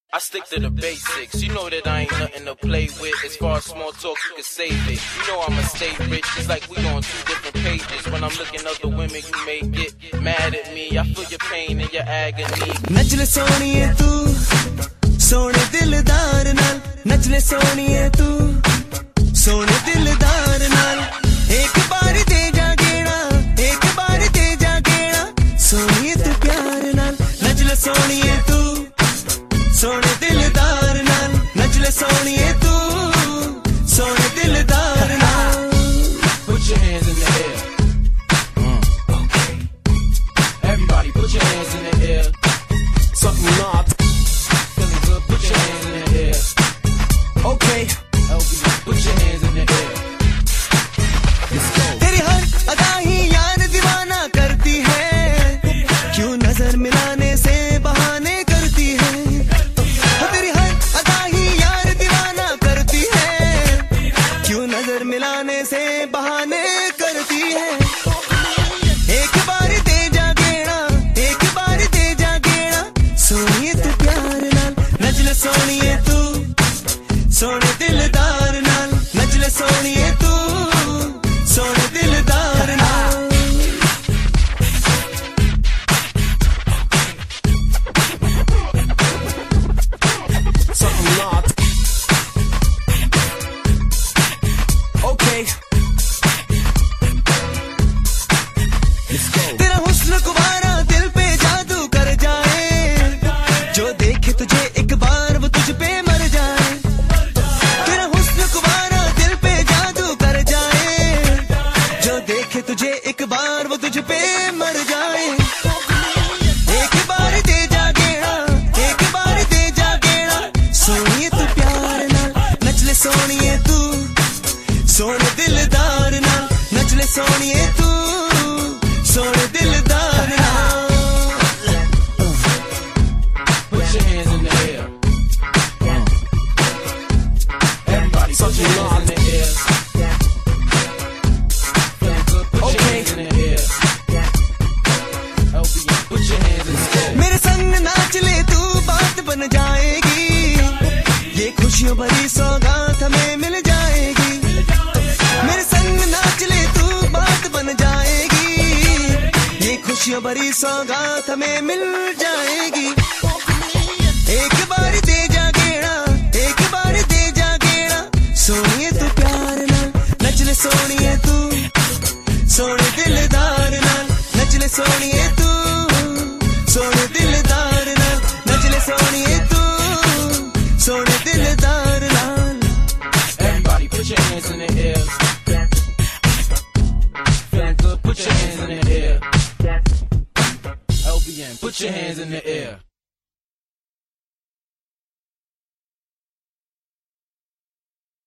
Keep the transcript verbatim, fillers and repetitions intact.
I stick to the basics, you know that I ain't nothing to play with. As far as small talk, you can save it. You know I'ma stay rich, it's like we on two different pages. When I'm looking at the women, you may get mad at me. I feel your pain and your agony. नचले सोनिए तू सोने दिलदार नाल, नचले सोनिए तू सोने दिलदार नाल। एक बार दे जा गेड़ा, एक बार दे जा गेड़ा, सोनिए तू प्यार नाल। नचले सोनिए तू सोने दिलदार नाल, नचले सोनिए तू सोने दिलदार नाल। Put your hands in the air. Uh, okay. Everybody put your hands in the air. Something not feeling good, put your hands in the air. Okay. L B, put your hands in the air. Let's go. तेरी हर अदा ही यार दीवाना करती है, क्यों नजर मिलाने से बहाने करती है। तेरी हर अदा ही यार दीवाना करती है, क्यों नजर मिलाने से बहाने करती है। एक बार दे जा गेड़ा, एक बार दे जा गेड़ा, सोनिए तू प्यार नाल। नचले सोनिए तू सोने दिलदार नाल, नचले सोनिए तू सोने दिलदार नाल। Something not okay. Let's go. तेरा हुस्न कुवारा दिल पे जादू कर जाए, जो देखे तुझे एक बार वो तुझ पे मर जाए। तेरा हुस्न कुवारा दिल पे जादू कर जाए, जो देखे तुझे एक बार वो तुझ पे मर जाए। एक बार दे जा गेड़ा, एक बार दे जा गेड़ा, सोनिए तू प्यार नाल। नचले सोनिए तू सोने दिलदार नाल, नचले सोनिए तू सोने दिलदार नाल। Put your hands in the air. Everybody put your hands in the air. Feeling good, put your hands in the air. L B, put your hands in the air. मेरे संग नाच ले तू बात बन जाएगी, ये खुशियों भरी सौगात हमें मिल जाएगी। मेरे संग नाच ले तू बात बन जाएगी, ये खुशियों भरी सौगात हमें मिल जाएगी। एक बार दे जा गेड़ा, एक बार दे जा गेड़ा, सोनिए तू प्यार नाल। नचले सोनिए तू सोने दिलदार नाल, नचले सोनिए तू सोने दिलदार नाल, नचले सोनिए तू सोने दिलदार नाल। Everybody put your hands in the air. Feeling good, put your hands in the air. L B N, put your hands in the air.